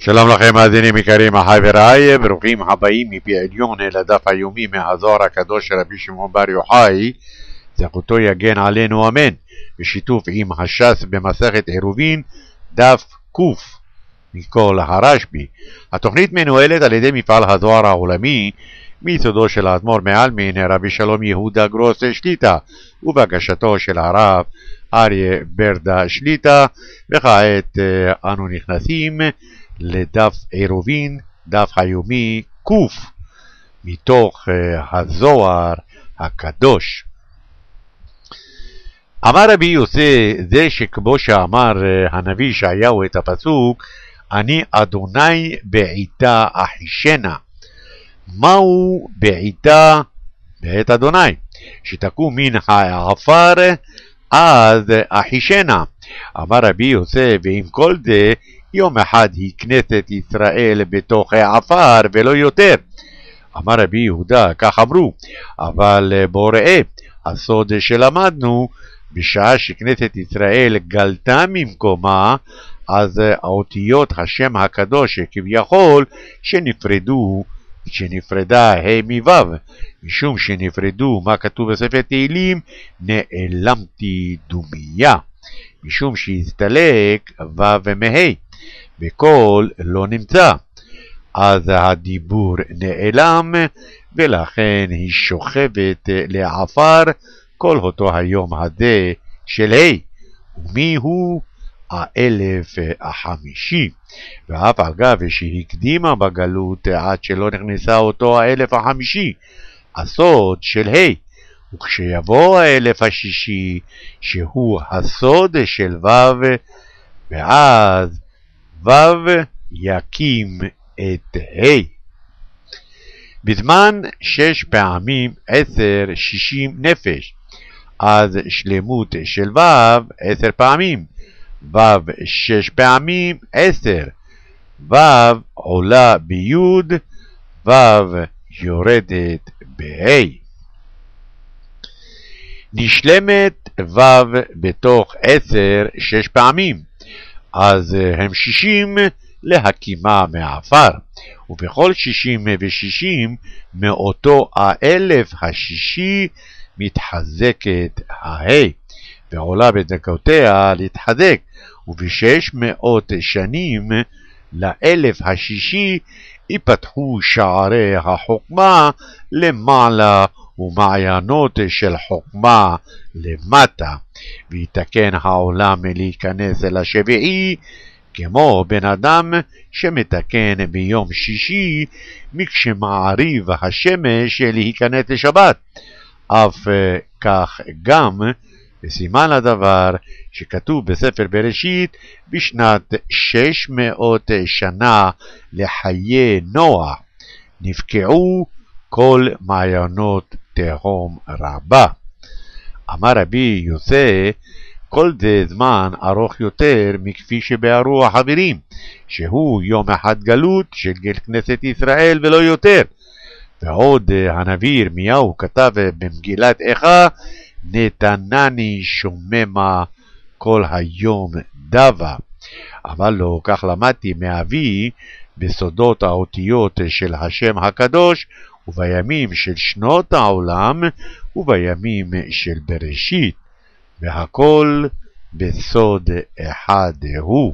שלום לכם מאזינים יקרים אחי ורעי, ברוכים הבאים מפי עליון אל הדף היומי מהזוהר הקדוש של רבי שמעון בר יוחאי, זכותו יגן עלינו אמן, בשיתוף עם הש"ס במסכת עירובין דף ק' מכל הרשב"י. התוכנית מנוהלת על ידי מפעל הזוהר העולמי מיסודו של האדמו"ר מעלמין רבי שלום יהודה גרוס שליט"א ובהגשתו של הרב אריה ברדה שליט"א. וכעת אנו נכנסים לדף עירובין, דף היומי ק' מתוך הזוהר הקדוש. אמר רבי יוסי, זה שכמו שאמר הנביא ישעיהו את הפסוק אני אדוני בעיתה אחישנה. מהו בעיתה? בעת אדוני שתקום מן העפר אז אחישנה. אמר רבי יוסי, ועם כל זה יום אחד היא כנסת ישראל בתוך העפר ולא יותר. אמר רבי יהודה, כך אמרו, אבל בוא ראה, הסוד שלמדנו, בשעה שכנסת ישראל גלתה ממקומה, אז האותיות השם הקדוש כביכול שנפרדה ה' מו', משום שנפרדו, מה כתוב בספר תהילים? נעלמתי דומיה, משום שהסתלק ו' מה' וכל לא נמצא, אז הדיבור נעלם, ולכן היא שוכבת לעפר כל אותו היום הזה של ה'. ומי הוא? האלף החמישי. ואף על גב שהקדימה בגלות עד שלא נכנסה אותו האלף החמישי, הסוד של ה'. וכשיבוא האלף השישי שהוא הסוד של ו', ואז ו' יקים את ה'. בזמן 6 פעמים 10 60 נפש, אז שלמות של ו' 10 פעמים, ו' 6 פעמים 10, ו' עולה ביוד, ו' יורדת בה'. נשלמת ו' בתוך 10 6 פעמים, אז הם 60 להקימה מעפר, ובכל 60 ו60 מאותו האלף השישי מתחזקת הה' ועולה בדקותיה להתחזק, וב600 שנים לאלף השישי ייפתחו שערי החוכמה למעלה ומעיינות של חוכמה למטה, ויתקן העולם להיכנס אל השביעי, כמו בן אדם שמתקן ביום שישי מכשמעריב השמש להיכנס לשבת. אף כך גם בסימן הדבר שכתוב בספר בראשית, בשנת 600 שנה לחיי נוח נפקעו כל מעיינות תהום רבה. אמר רבי יוסי, כל זה זמן ארוך יותר מכפי שבארו החברים, שהוא יום אחד גלות של כנסת ישראל ולא יותר. ועוד הנביא ירמיהו כתב במגילת איכה, נתנני שוממה כל היום דבה. אבל לא כך למדתי מאבי בסודות האותיות של השם הקדוש, ובימים של שנות העולם ובימים של בראשית, והכל בסוד אחד הוא.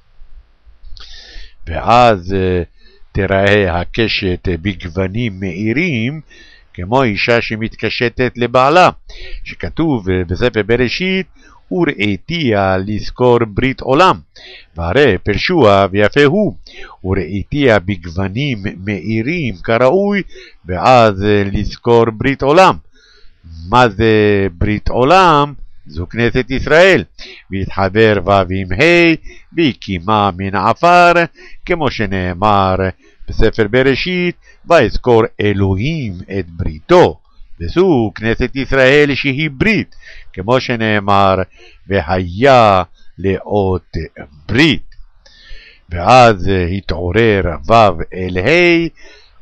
ואז תראה הקשת בגוונים מאירים, כמו אישה שמתקשטת לבעלה, שכתוב בספר בראשית, וראיתיה לזכור ברית עולם, והרי פרשוה ויפה הוא, וראיתיה בגוונים מאירים כראוי, ואז לזכור ברית עולם. מה זה ברית עולם? זו כנסת ישראל, והתחבר ו' עם ה' והקימה מן עפר, כמו שנאמר בספר בראשית, ויזכור אלוהים את בריתו, וזו כנסת ישראל שהיא ברית, כמו שנאמר והיה לאות ברית. ואז התעורר ו' אל ה',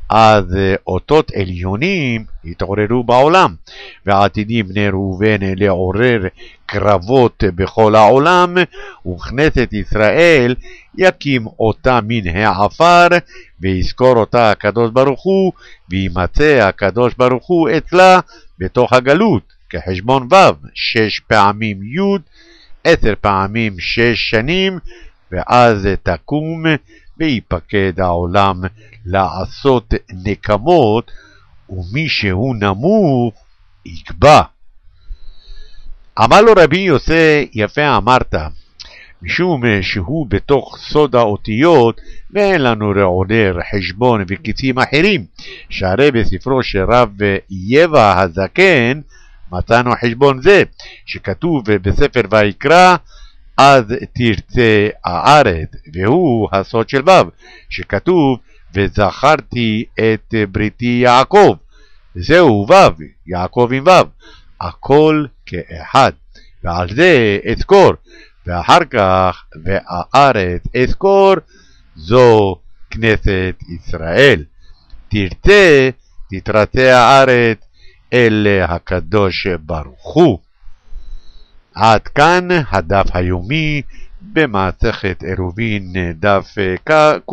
אז אותות עליונים התעוררו בעולם, ועתידים בני ראובן לעורר קרבות בכל העולם, וכנסת ישראל יקים אותה מן העפר, ויזכור אותה הקדוש ברוך הוא, וימצא הקדוש ברוך הוא אצלה בתוך הגלות, כחשבון ו' 6 פעמים י' 10 פעמים 6 שנים, ואז תקום ויפקד העולם לעשות נקמות, ומי שהוא נמוך יקבע. אמר לו רבי יוסי, יפה אמרת, משום שהוא בתוך סוד האותיות, ואין לנו לעורר חשבון וקיצים אחרים, שהרי בספרו של רב יבא הזקן מצאנו חשבון זה, שכתוב בספר ויקרא, אז תרצה הארץ, והוא הסוד של ו', שכתוב וזכרתי את בריתי יעקב, זהו ו', יעקב עם ו', הכל כאחד, ועל זה אזכור, ואחר כך והארץ אזכור, זו כנסת ישראל. תרצה תתרצה הארץ אל הקדוש ברוך הוא. עד כאן הדף היומי במסכת עירובין דף ק'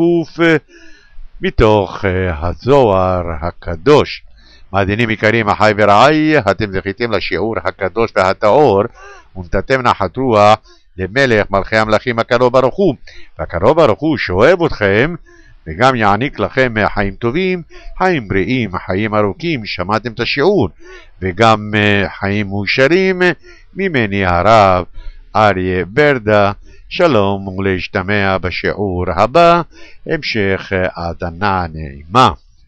מתוך הזוהר הקדוש. מאזינים יקרים, אחי ורעי, אתם זכיתם לשיעור הקדוש והטהור, ונתתם נחת רוח למלך מלכי המלכים הקדוש ברוך הוא, והקדוש ברוך הוא שאוהב אתכם וגם יעניק לכם חיים טובים, חיים בריאים, חיים ארוכים. שמעתם את השיעור, וגם חיים מאושרים. ממני הרב אריה ברדה, שלום ולהשתמע בשיעור הבא, המשך האזנה נעימה.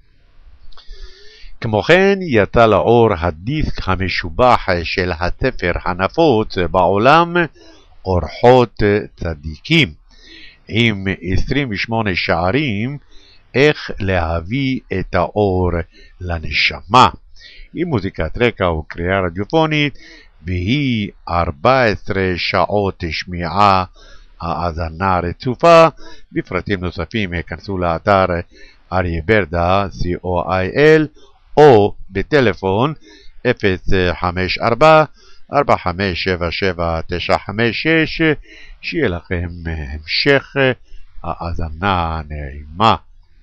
כמו כן יצא לאור הדיסק המשובח של הספר הנפוץ בעולם, אורחות צדיקים, עם 28 שערים איך להביא את האור לנשמה, עם מוזיקת רקע וקריאה רדיופונית, והיא 14 שעות שמיעה, האזנה רצופה. בפרטים נוספים הכנסו לאתר אריה ברדה co.il או בטלפון 054-4577-956. שיהיה לכם המשך האזנה נעימה.